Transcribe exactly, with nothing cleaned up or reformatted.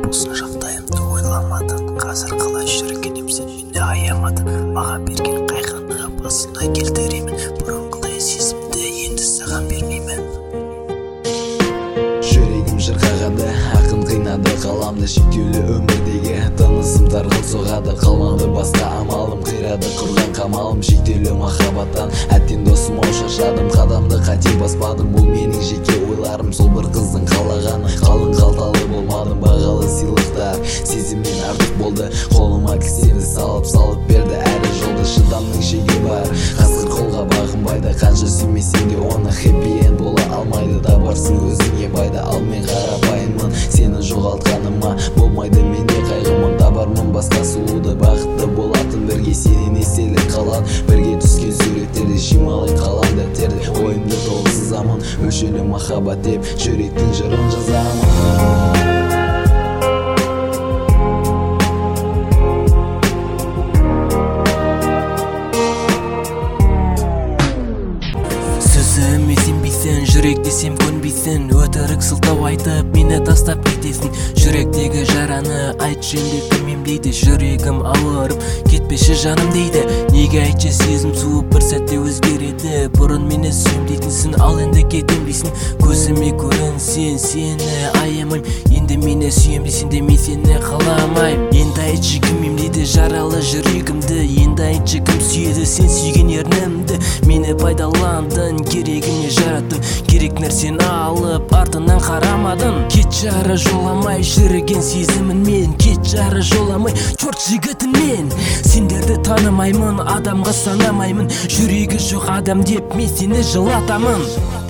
болсын жағдайымды ойламадың. Қазір қалай жүргенім сен мені аямадың. Маған берген қайғыны басына келтіремін. Бұрынғыдай сезімді енді саған бермеймін. Жүрегім жырғағады, ақын қинады қаламды. Шектеулі өмірдегі тынысым тарғыл соғады. Қалмады басқа амалым, қирады құрған қамалым. Шектеулі махаббаттан әттен досым ау шаршадым. Қадамды қате баспадым, бұл менің жеке ойларым. Сол бір қыздың қалағаны, қалың қалталы болмадым. Бағалы сыйлықтар сезімнен артық болды. Қолыма кісенді салып салып берді әрі жолды. Шыдамның шегі бар, қасқыр қолға бағынбайды. Қанша сүймесең де оны хэппи энд бола алмайды. Табарсың өзіңе байды, ал мен қарапайыммын. Сені жоғалтқаныма болмайды менде қайғымын. Табармын басқа сұлуды, бақытты болатын бірге. Сенен естелік қалады, бірге түскен суреттерді. Жималай қалам дәптерді, ойымды толық сызамын. Өлшеулі махаббат деп жүректің жырын жазамын. Сөзіме сенбейсің, жүрек десем көнбейсің. Өтірік сылтау айтып мені тастап кетесің. Жүректегі жараны айтшы енді кім емдейді. Жүрегім ауырып кетпеші жаным дейді. Неге айтшы сезім суып бір сәтте өзгереді. Бұрын мені сүйем дейтінсің, ал енді кетем дейсің. Көзіме көрінсең сені аямайм. Енді мені сүйем дейсің де мен сені қаламайм. Енді айтшы кім емдейді жаралы жүрегімді. Енді айтшы кім сүйеді сен сүйген ернімді. Мені пайдаландың, керегіңе жараттың. Керек нәрсені алып артынан қарамадың. Кет жары жоламай жүрген сезімін мен. Кет жары жоламай чорт жігітін мен. Сендерді танымаймын, адамға санамаймын. Жүрегі жоқ адам деп мен сені жылатамын.